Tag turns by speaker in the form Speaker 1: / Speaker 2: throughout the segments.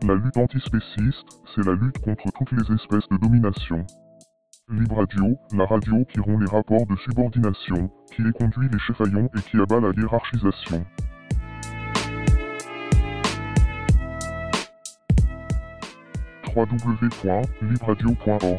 Speaker 1: La lutte antispéciste, c'est la lutte contre toutes les espèces de domination. Libre Radio, la radio qui rompt les rapports de subordination, qui éconduit les cheffaillons et qui abat la hiérarchisation. www.libradio.org.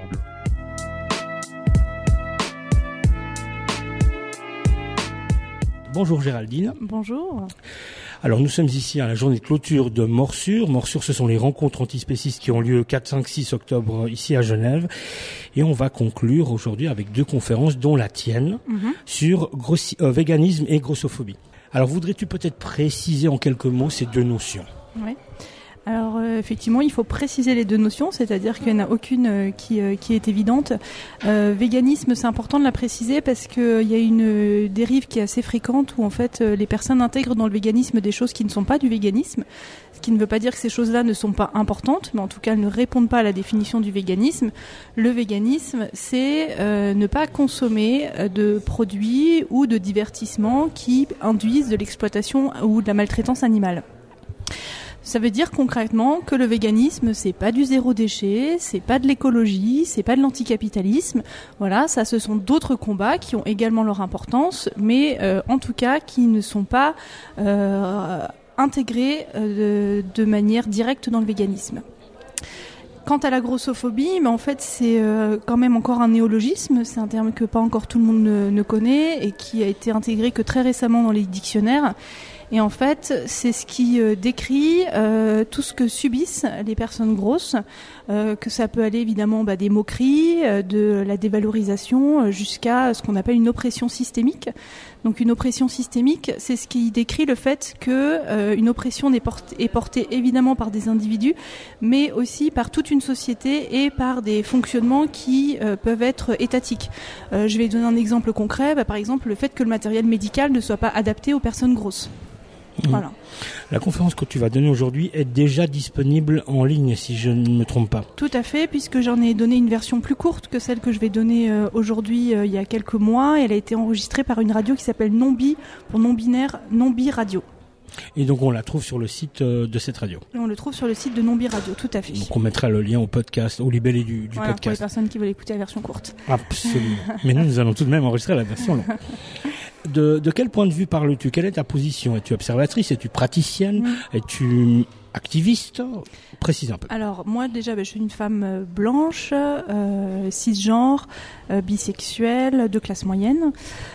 Speaker 2: Bonjour Géraldine.
Speaker 3: Bonjour.
Speaker 2: Alors nous sommes ici à la journée de clôture de Morsure. Morsure, ce sont les rencontres antispécistes qui ont lieu 4, 5, 6 octobre ici à Genève. Et on va conclure aujourd'hui avec 2 conférences, dont la tienne, sur véganisme et grossophobie. Alors voudrais-tu peut-être préciser en quelques mots ces 2 notions ?
Speaker 3: Oui. Alors effectivement, il faut préciser les 2 notions, c'est-à-dire qu'il n'y en a aucune qui est évidente. Véganisme, c'est important de la préciser parce qu'il y a une dérive qui est assez fréquente où en fait les personnes intègrent dans le véganisme des choses qui ne sont pas du véganisme, ce qui ne veut pas dire que ces choses-là ne sont pas importantes, mais en tout cas elles ne répondent pas à la définition du véganisme. Le véganisme, c'est ne pas consommer de produits ou de divertissements qui induisent de l'exploitation ou de la maltraitance animale. Ça veut dire concrètement que le véganisme, c'est pas du zéro déchet, c'est pas de l'écologie, c'est pas de l'anticapitalisme. Voilà, ça, ce sont d'autres combats qui ont également leur importance, mais en tout cas qui ne sont pas intégrés de manière directe dans le véganisme. Quant à la grossophobie, mais en fait c'est quand même encore un néologisme, c'est un terme que pas encore tout le monde ne connaît et qui a été intégré que très récemment dans les dictionnaires. Et en fait, c'est ce qui décrit tout ce que subissent les personnes grosses, que ça peut aller évidemment des moqueries, de la dévalorisation, jusqu'à ce qu'on appelle une oppression systémique. Donc une oppression systémique, c'est ce qui décrit le fait que une oppression est portée évidemment par des individus, mais aussi par toute une société et par des fonctionnements qui peuvent être étatiques. Je vais donner un exemple concret, par exemple le fait que le matériel médical ne soit pas adapté aux personnes grosses. Voilà.
Speaker 2: La conférence que tu vas donner aujourd'hui est déjà disponible en ligne, si je ne me trompe pas.
Speaker 3: Tout à fait, puisque j'en ai donné une version plus courte que celle que je vais donner aujourd'hui il y a quelques mois. Elle a été enregistrée par une radio qui s'appelle Non-Bi, pour non-binaire, Non-Bi Radio.
Speaker 2: Et donc on la trouve sur le site de cette radio.
Speaker 3: Et on le trouve sur le site de Non-Bi Radio, tout à fait.
Speaker 2: Donc on mettra le lien au podcast, au libellé du
Speaker 3: voilà,
Speaker 2: podcast.
Speaker 3: Pour les personnes qui veulent écouter la version courte.
Speaker 2: Absolument. Mais nous allons tout de même enregistrer la version longue. De quel point de vue parles-tu ? Quelle est ta position ? Es-tu observatrice ? Es-tu praticienne ? Es-tu activiste ? Précise un peu.
Speaker 3: Alors moi déjà, je suis une femme blanche, cisgenre, bisexuelle, de classe moyenne.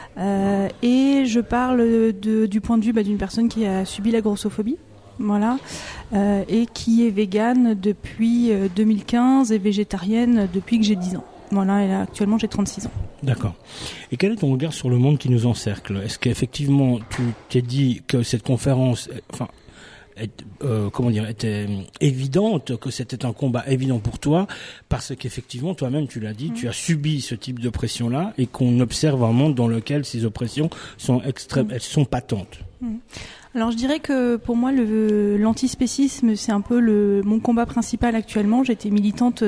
Speaker 3: Et je parle du point de vue d'une personne qui a subi la grossophobie. Voilà, et qui est végane depuis 2015 et végétarienne depuis que j'ai 10 ans. Voilà, et là, actuellement j'ai 36 ans.
Speaker 2: D'accord. Et quel est ton regard sur le monde qui nous encercle ? Est-ce qu'effectivement tu t'es dit que cette conférence, était évidente, que c'était un combat évident pour toi, parce qu'effectivement toi-même tu l'as dit, tu as subi ce type d'oppression-là et qu'on observe un monde dans lequel ces oppressions sont extrêmes, elles sont patentes.
Speaker 3: Alors je dirais que pour moi l'antispécisme c'est un peu mon combat principal actuellement. J'étais militante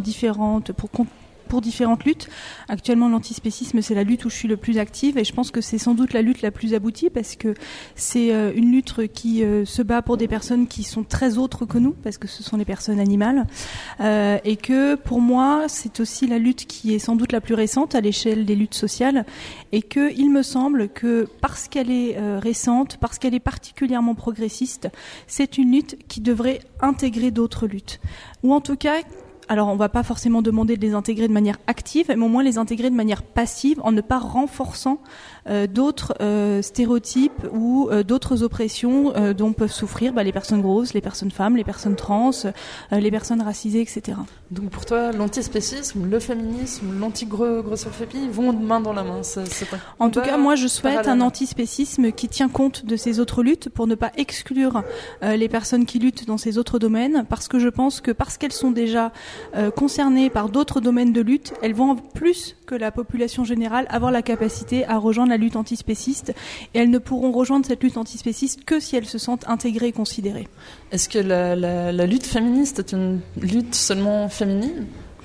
Speaker 3: pour différentes luttes. Actuellement, l'antispécisme, c'est la lutte où je suis le plus active et je pense que c'est sans doute la lutte la plus aboutie parce que c'est une lutte qui se bat pour des personnes qui sont très autres que nous parce que ce sont les personnes animales et que pour moi, c'est aussi la lutte qui est sans doute la plus récente à l'échelle des luttes sociales et que il me semble que parce qu'elle est récente, parce qu'elle est particulièrement progressiste, c'est une lutte qui devrait intégrer d'autres luttes ou en tout cas alors on va pas forcément demander de les intégrer de manière active, mais au moins les intégrer de manière passive en ne pas renforçant d'autres stéréotypes ou d'autres oppressions dont peuvent souffrir les personnes grosses, les personnes femmes, les personnes trans, les personnes racisées, etc.
Speaker 4: Donc pour toi, l'antispécisme, le féminisme, l'anti-grossophobie vont main dans la main.
Speaker 3: En tout cas, moi je souhaite un antispécisme qui tient compte de ces autres luttes pour ne pas exclure les personnes qui luttent dans ces autres domaines, parce que je pense que parce qu'elles sont déjà concernées par d'autres domaines de lutte, elles vont plus que la population générale avoir la capacité à rejoindre la lutte antispéciste et elles ne pourront rejoindre cette lutte antispéciste que si elles se sentent intégrées et considérées.
Speaker 4: Est-ce que la lutte féministe est une lutte seulement féminine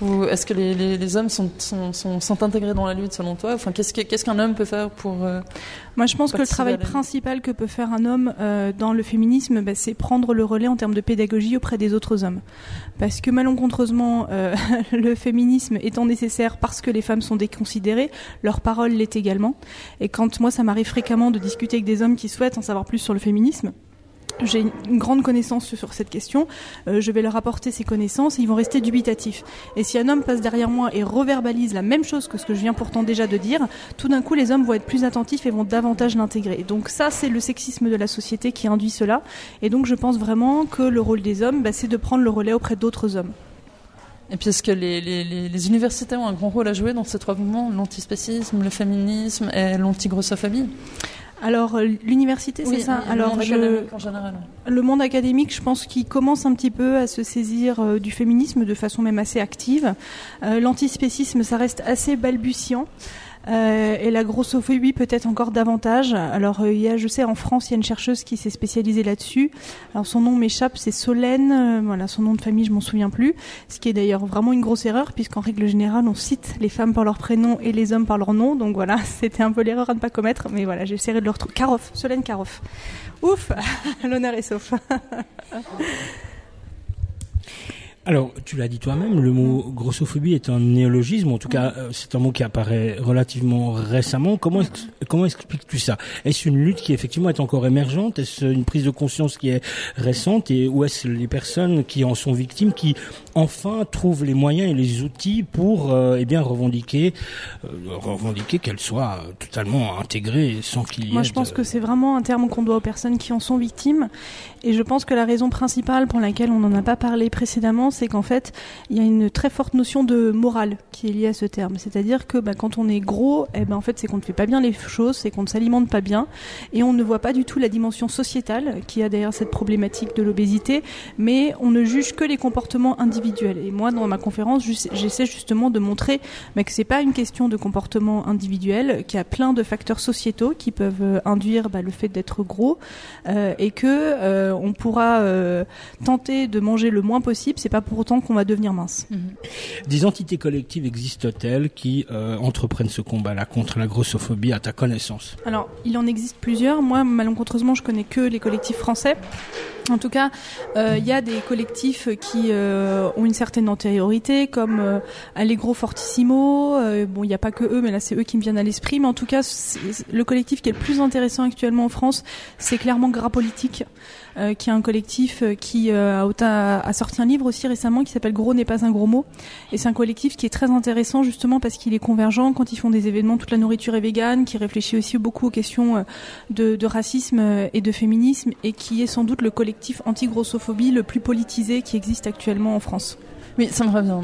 Speaker 4: Ou est-ce que les hommes sont intégrés dans la lutte selon toi? Enfin, qu'est-ce qu'un homme peut faire pour
Speaker 3: Moi, je pense que le travail principal que peut faire un homme dans le féminisme, c'est prendre le relais en termes de pédagogie auprès des autres hommes. Parce que malencontreusement, le féminisme étant nécessaire parce que les femmes sont déconsidérées, leur parole l'est également. Et quand moi, ça m'arrive fréquemment de discuter avec des hommes qui souhaitent en savoir plus sur le féminisme, j'ai une grande connaissance sur cette question, je vais leur apporter ces connaissances et ils vont rester dubitatifs. Et si un homme passe derrière moi et reverbalise la même chose que ce que je viens pourtant déjà de dire, tout d'un coup les hommes vont être plus attentifs et vont davantage l'intégrer. Donc ça, c'est le sexisme de la société qui induit cela. Et donc je pense vraiment que le rôle des hommes, c'est de prendre le relais auprès d'autres hommes.
Speaker 4: Et puis est-ce que les universités ont un grand rôle à jouer dans ces trois mouvements, l'antispécisme, le féminisme et l'antigrossophobie?
Speaker 3: Alors l'université, c'est ça.
Speaker 4: Alors en général.
Speaker 3: Le monde académique, je pense qu'il commence un petit peu à se saisir du féminisme de façon même assez active. L'antispécisme, ça reste assez balbutiant. Et la grossophobie peut-être encore davantage. Alors je sais, en France, il y a une chercheuse qui s'est spécialisée là-dessus. Alors son nom m'échappe, c'est Solène. Voilà, son nom de famille, je m'en souviens plus. Ce qui est d'ailleurs vraiment une grosse erreur, puisqu'en règle générale, on cite les femmes par leur prénom et les hommes par leur nom. Donc voilà, c'était un peu l'erreur à ne pas commettre. Mais voilà, j'essaierai de le retrouver. Karoff, Solène Karoff. Ouf, l'honneur est sauf.
Speaker 2: Alors, tu l'as dit toi-même, le mot grossophobie est un néologisme, en tout cas, c'est un mot qui apparaît relativement récemment. Comment expliques-tu ça? Est-ce une lutte qui effectivement est encore émergente? Est-ce une prise de conscience qui est récente? Et ou est-ce les personnes qui en sont victimes qui, enfin, trouvent les moyens et les outils pour, revendiquer qu'elles soient totalement intégrées sans qu'il y ait...
Speaker 3: Moi, je pense que c'est vraiment un terme qu'on doit aux personnes qui en sont victimes. Et je pense que la raison principale pour laquelle on n'en a pas parlé précédemment, c'est qu'en fait, il y a une très forte notion de morale qui est liée à ce terme. C'est-à-dire que quand on est gros, en fait, c'est qu'on ne fait pas bien les choses, c'est qu'on ne s'alimente pas bien, et on ne voit pas du tout la dimension sociétale qui a derrière cette problématique de l'obésité, mais on ne juge que les comportements individuels. Et moi, dans ma conférence, j'essaie justement de montrer que c'est pas une question de comportement individuel, qu'il y a plein de facteurs sociétaux qui peuvent induire le fait d'être gros, et que on pourra tenter de manger le moins possible, c'est pas pour autant qu'on va devenir mince.
Speaker 2: Des entités collectives existent-elles qui entreprennent ce combat-là contre la grossophobie à ta connaissance? Alors, il en existe plusieurs. Moi, malencontreusement, je connais que les collectifs français. En tout cas, il y a des collectifs qui ont une certaine antériorité, comme Allegro Fortissimo. Il n'y a pas que eux, mais là, c'est eux qui me viennent à l'esprit. Mais en tout cas, le collectif qui est le plus intéressant actuellement en France, c'est clairement Gras Politique, qui est un collectif qui a sorti un livre aussi récemment qui s'appelle Gros n'est pas un gros mot. Et c'est un collectif qui est très intéressant justement parce qu'il est convergent quand ils font des événements. Toute la nourriture est végane, qui réfléchit aussi beaucoup aux questions de racisme et de féminisme, et qui est sans doute le collectif anti-grossophobie le plus politisé qui existe actuellement en France.
Speaker 4: Oui, ça me revient.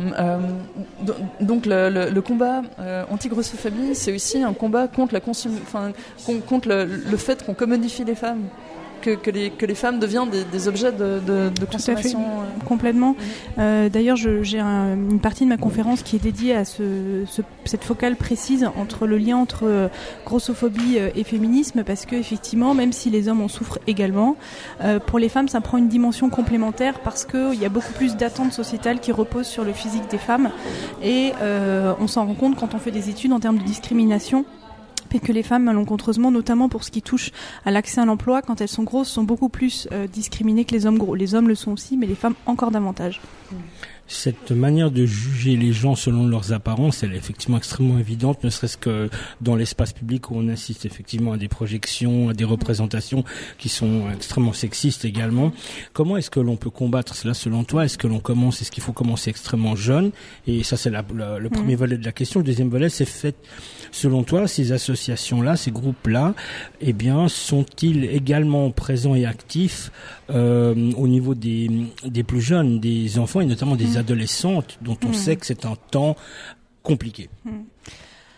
Speaker 4: Donc le combat anti-grossophobie, c'est aussi un combat contre contre le fait qu'on commodifie les femmes. Que les femmes deviennent des objets de consommation.
Speaker 3: Complètement. D'ailleurs, j'ai une partie de ma conférence qui est dédiée à cette focale précise entre le lien entre grossophobie et féminisme, parce que effectivement, même si les hommes en souffrent également, pour les femmes, ça prend une dimension complémentaire parce qu'il y a beaucoup plus d'attentes sociétales qui reposent sur le physique des femmes, et on s'en rend compte quand on fait des études en termes de discrimination. Et que les femmes, malencontreusement, notamment pour ce qui touche à l'accès à l'emploi, quand elles sont grosses, sont beaucoup plus discriminées que les hommes gros. Les hommes le sont aussi, mais les femmes encore davantage.
Speaker 2: Cette manière de juger les gens selon leurs apparences, elle est effectivement extrêmement évidente, ne serait-ce que dans l'espace public où on assiste effectivement à des projections, à des représentations qui sont extrêmement sexistes également. Comment est-ce que l'on peut combattre cela selon toi? Est-ce qu'il faut commencer extrêmement jeune? Et ça, c'est le premier volet de la question. Le deuxième volet, c'est selon toi, ces associations-là, ces groupes-là, sont-ils également présents et actifs au niveau des plus jeunes, des enfants et notamment des adolescentes dont on sait que c'est un temps compliqué?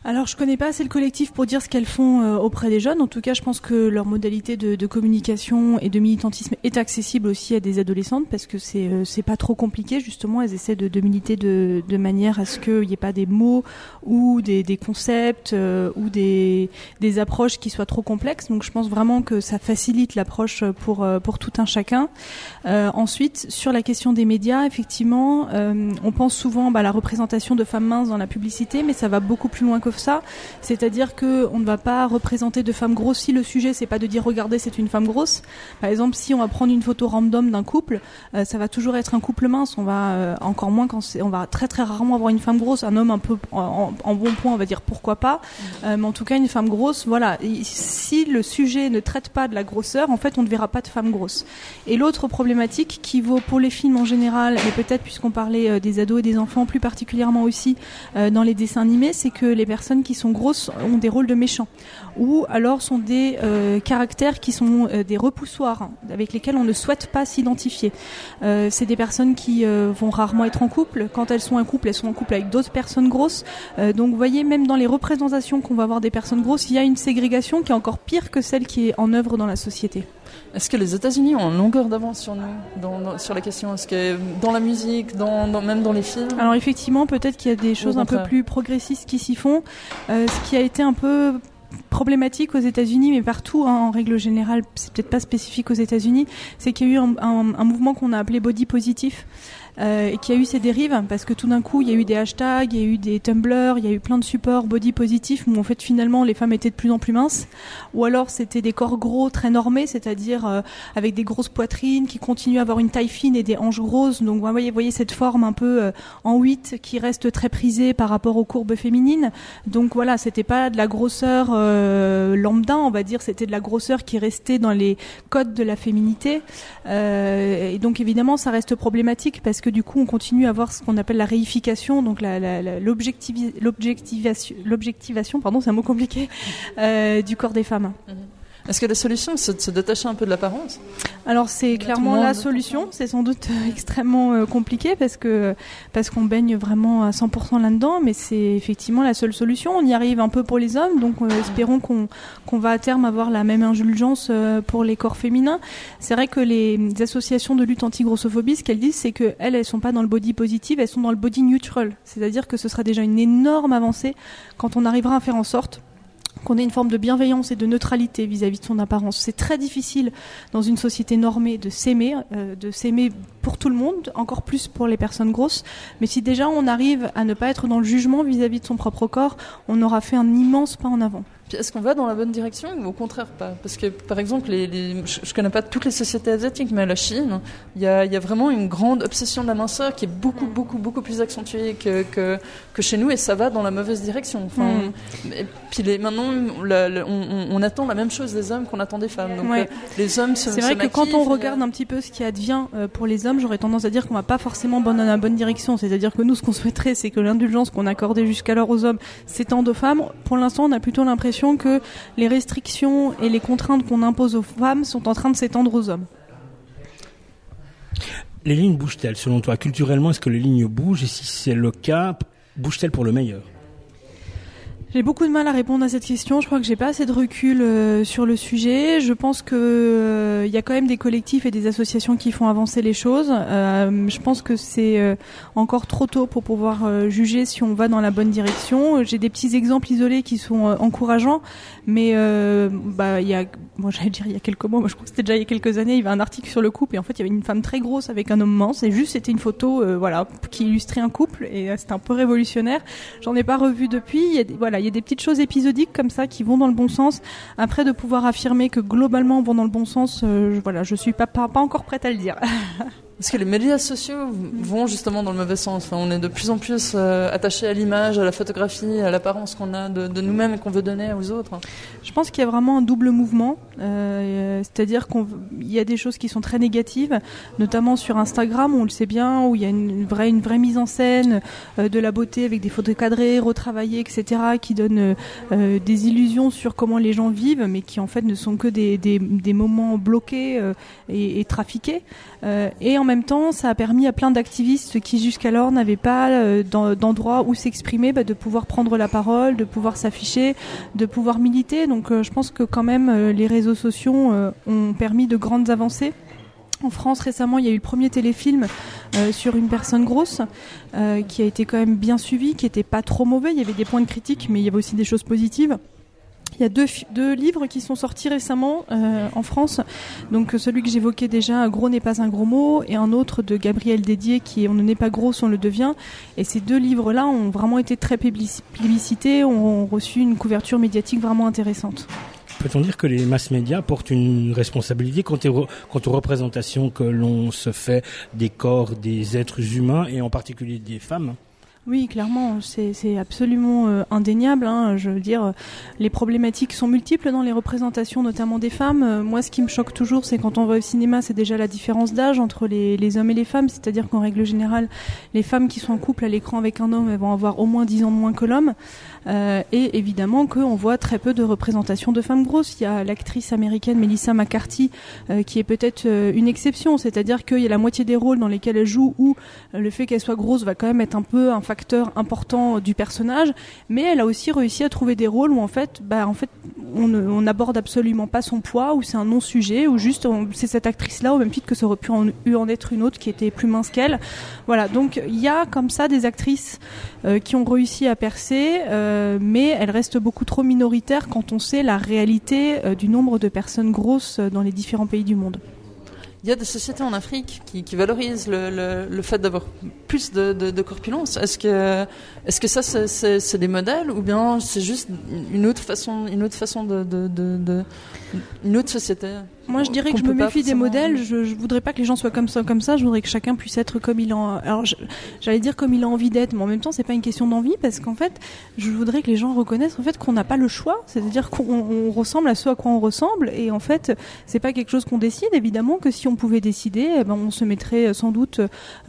Speaker 3: Alors, je connais pas assez le collectif pour dire ce qu'elles font auprès des jeunes. En tout cas, je pense que leur modalité de communication et de militantisme est accessible aussi à des adolescentes parce que c'est pas trop compliqué. Justement, elles essaient de militer de manière à ce qu'il n'y ait pas des mots ou des concepts ou des approches qui soient trop complexes. Donc, je pense vraiment que ça facilite l'approche pour tout un chacun. Ensuite, sur la question des médias, effectivement, on pense souvent à la représentation de femmes minces dans la publicité, mais ça va beaucoup plus loin que ça. C'est-à-dire que on ne va pas représenter de femmes grosses si le sujet c'est pas de dire regardez c'est une femme grosse. Par exemple, si on va prendre une photo random d'un couple, ça va toujours être un couple mince. On va encore moins on va très très rarement avoir une femme grosse, un homme un peu en bon point, on va dire pourquoi pas. Mais en tout cas une femme grosse, voilà. Et si le sujet ne traite pas de la grosseur, en fait on ne verra pas de femme grosse. Et l'autre problématique qui vaut pour les films en général, mais peut-être puisqu'on parlait des ados et des enfants plus particulièrement aussi dans les dessins animés, c'est que les personnes qui sont grosses ont des rôles de méchants ou alors sont des caractères qui sont des repoussoirs avec lesquels on ne souhaite pas s'identifier. C'est des personnes qui vont rarement être en couple. Quand elles sont en couple, elles sont en couple avec d'autres personnes grosses. Donc vous voyez, même dans les représentations qu'on va avoir des personnes grosses, il y a une ségrégation qui est encore pire que celle qui est en œuvre dans la société.
Speaker 4: Est-ce que les États-Unis ont une longueur d'avance sur nous sur la question? Est-ce que dans la musique, même dans les films?
Speaker 3: Alors effectivement, peut-être qu'il y a des choses un peu plus progressistes qui s'y font. Ce qui a été un peu problématique aux États-Unis, mais partout, en règle générale, c'est peut-être pas spécifique aux États-Unis, c'est qu'il y a eu un mouvement qu'on a appelé body positif. Et qui a eu ces dérives parce que tout d'un coup il y a eu des hashtags, il y a eu des Tumblr, il y a eu plein de supports body positifs où en fait finalement les femmes étaient de plus en plus minces, ou alors c'était des corps gros très normés, c'est-à-dire avec des grosses poitrines qui continuent à avoir une taille fine et des hanches grosses. Donc vous voyez cette forme un peu en 8 qui reste très prisée par rapport aux courbes féminines. Donc voilà, c'était pas de la grosseur lambda, on va dire, c'était de la grosseur qui restait dans les codes de la féminité. Et donc évidemment ça reste problématique parce que du coup on continue à voir ce qu'on appelle la réification, donc l'objectivation, pardon, c'est un mot compliqué, du corps des femmes.
Speaker 4: Est-ce que la solution c'est de se détacher un peu de l'apparence?
Speaker 3: Alors c'est clairement la solution, c'est sans doute extrêmement compliqué parce qu'on baigne vraiment à 100% là-dedans, mais c'est effectivement la seule solution. On y arrive un peu pour les hommes, donc espérons qu'on va à terme avoir la même indulgence pour les corps féminins. C'est vrai que les associations de lutte anti-grossophobie, ce qu'elles disent, c'est qu'elles sont pas dans le body positive, elles sont dans le body neutral. C'est-à-dire que ce sera déjà une énorme avancée quand on arrivera à faire en sorte qu'on ait une forme de bienveillance et de neutralité vis-à-vis de son apparence. C'est très difficile dans une société normée de s'aimer pour tout le monde, encore plus pour les personnes grosses. Mais si déjà on arrive à ne pas être dans le jugement vis-à-vis de son propre corps, on aura fait un immense pas en avant.
Speaker 4: Puis est-ce qu'on va dans la bonne direction ou au contraire pas? Parce que par exemple, je connais pas toutes les sociétés asiatiques, mais à la Chine, il y a vraiment une grande obsession de la minceur qui est beaucoup plus accentuée que chez nous, et ça va dans la mauvaise direction. Enfin, et puis maintenant, on attend la même chose des hommes qu'on attend des femmes. Donc les hommes se
Speaker 3: C'est vrai que quand on regarde
Speaker 4: un
Speaker 3: petit peu ce qui advient pour les hommes, j'aurais tendance à dire qu'on va pas forcément dans la bonne direction. C'est-à-dire que nous, ce qu'on souhaiterait, c'est que l'indulgence qu'on accordait jusqu'alors aux hommes s'étende aux femmes. Pour l'instant, on a plutôt l'impression que les restrictions et les contraintes qu'on impose aux femmes sont en train de s'étendre aux hommes.
Speaker 2: Les lignes bougent-elles, selon toi? Culturellement, est-ce que les lignes bougent? Et si c'est le cas, bougent-elles pour le meilleur?
Speaker 3: J'ai beaucoup de mal à répondre à cette question. Je crois que j'ai pas assez de recul sur le sujet. Je pense que il y a quand même des collectifs et des associations qui font avancer les choses. Je pense que c'est encore trop tôt pour pouvoir juger si on va dans la bonne direction. J'ai des petits exemples isolés qui sont encourageants, mais il y a, j'allais dire il y a quelques mois, je crois que c'était déjà il y a quelques années, il y avait un article sur le couple et en fait il y avait une femme très grosse avec un homme mince et juste c'était une photo qui illustrait un couple et c'était un peu révolutionnaire. J'en ai pas revu depuis. Il y a des petites choses épisodiques comme ça qui vont dans le bon sens. Après, de pouvoir affirmer que globalement on va dans le bon sens, je suis pas encore prête à le dire.
Speaker 4: Parce que les médias sociaux vont justement dans le mauvais sens. Enfin, on est de plus en plus attachés à l'image, à la photographie, à l'apparence qu'on a de nous-mêmes et qu'on veut donner aux autres.
Speaker 3: Je pense qu'il y a vraiment un double mouvement. C'est-à-dire qu'il y a des choses qui sont très négatives, notamment sur Instagram, on le sait bien, où il y a une vraie mise en scène de la beauté avec des photos cadrées, retravaillées, etc., qui donnent des illusions sur comment les gens vivent, mais qui en fait ne sont que des moments bloqués et trafiqués. Et en même temps, ça a permis à plein d'activistes qui jusqu'alors n'avaient pas d'endroit où s'exprimer, de pouvoir prendre la parole, de pouvoir s'afficher, de pouvoir militer. Donc je pense que quand même les réseaux sociaux ont permis de grandes avancées. En France, récemment, il y a eu le premier téléfilm sur une personne grosse qui a été quand même bien suivi, qui était pas trop mauvais. Il y avait des points de critique, mais il y avait aussi des choses positives. Il y a deux livres qui sont sortis récemment en France. Donc celui que j'évoquais déjà, Gros n'est pas un gros mot, et un autre de Gabriel Dédier qui est On ne n'est pas gros, on le devient. Et ces deux livres-là ont vraiment été très plébiscités, ont reçu une couverture médiatique vraiment intéressante.
Speaker 2: Peut-on dire que les mass médias portent une responsabilité quant aux représentations que l'on se fait des corps des êtres humains et en particulier des femmes ?
Speaker 3: Oui, clairement, c'est absolument indéniable. Je veux dire, les problématiques sont multiples dans les représentations, notamment des femmes. Moi, ce qui me choque toujours, c'est quand on va au cinéma, c'est déjà la différence d'âge entre les hommes et les femmes. C'est-à-dire qu'en règle générale, les femmes qui sont en couple à l'écran avec un homme, elles vont avoir au moins 10 ans de moins que l'homme. Et évidemment qu'on voit très peu de représentations de femmes grosses. Il y a l'actrice américaine Melissa McCarthy qui est peut-être une exception. C'est-à-dire qu'il y a la moitié des rôles dans lesquels elle joue où le fait qu'elle soit grosse va quand même être un peu un facteur important du personnage, mais elle a aussi réussi à trouver des rôles où en fait on n'aborde absolument pas son poids, où c'est un non-sujet, où juste c'est cette actrice-là au même titre que ça aurait pu en être une autre qui était plus mince qu'elle. Voilà, donc il y a comme ça des actrices qui ont réussi à percer, mais elles restent beaucoup trop minoritaires quand on sait la réalité du nombre de personnes grosses dans les différents pays du monde.
Speaker 4: Il y a des sociétés en Afrique qui valorisent le fait d'avoir plus de corpulence. Est-ce que ça c'est des modèles, ou bien c'est juste une autre façon de une autre société?
Speaker 3: Moi, je dirais que je me méfie des modèles. Je voudrais pas que les gens soient comme ça. Je voudrais que chacun puisse être comme il en. Alors, j'allais dire comme il a envie d'être, mais en même temps, c'est pas une question d'envie, parce qu'en fait, je voudrais que les gens reconnaissent en fait qu'on n'a pas le choix. C'est-à-dire qu'on ressemble à ce à quoi on ressemble, et en fait, c'est pas quelque chose qu'on décide. Évidemment que si on pouvait décider, on se mettrait sans doute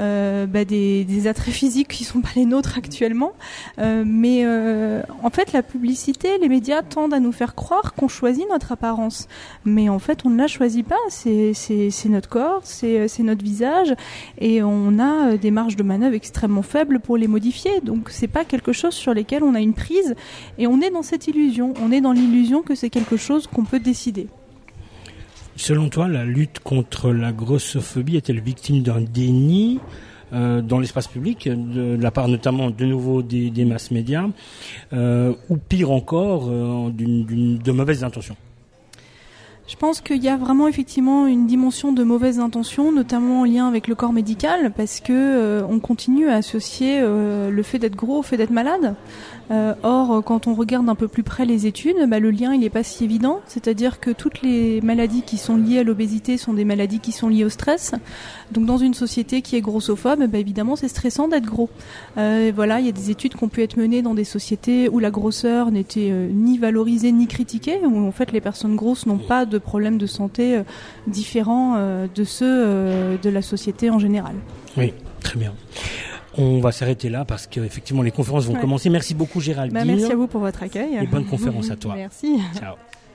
Speaker 3: des attraits physiques qui sont pas les nôtres actuellement. Mais en fait, la publicité, les médias tendent à nous faire croire qu'on choisit notre apparence, mais en fait, on ne la choisit pas. C'est notre corps, c'est notre visage, et on a des marges de manœuvre extrêmement faibles pour les modifier. Donc c'est pas quelque chose sur lequel on a une prise, et on est dans cette illusion. On est dans l'illusion que c'est quelque chose qu'on peut décider.
Speaker 2: Selon toi, la lutte contre la grossophobie est-elle victime d'un déni dans l'espace public, de la part notamment de nouveau des mass médias, ou pire encore, de mauvaises intentions?
Speaker 3: Je pense qu'il y a vraiment effectivement une dimension de mauvaises intentions, notamment en lien avec le corps médical, parce que on continue à associer le fait d'être gros au fait d'être malade. Or, quand on regarde un peu plus près les études, le lien il est pas si évident. C'est-à-dire que toutes les maladies qui sont liées à l'obésité sont des maladies qui sont liées au stress. Donc, dans une société qui est grossophobe, évidemment, c'est stressant d'être gros. Voilà, il y a des études qui ont pu être menées dans des sociétés où la grosseur n'était ni valorisée ni critiquée, où en fait les personnes grosses n'ont pas de problèmes de santé différents de ceux de la société en général.
Speaker 2: Oui, très bien. On va s'arrêter là parce qu'effectivement les conférences vont commencer. Merci beaucoup Géraldine.
Speaker 3: Merci à vous pour votre accueil.
Speaker 2: Et bonne conférence à toi.
Speaker 3: Merci.
Speaker 2: Ciao.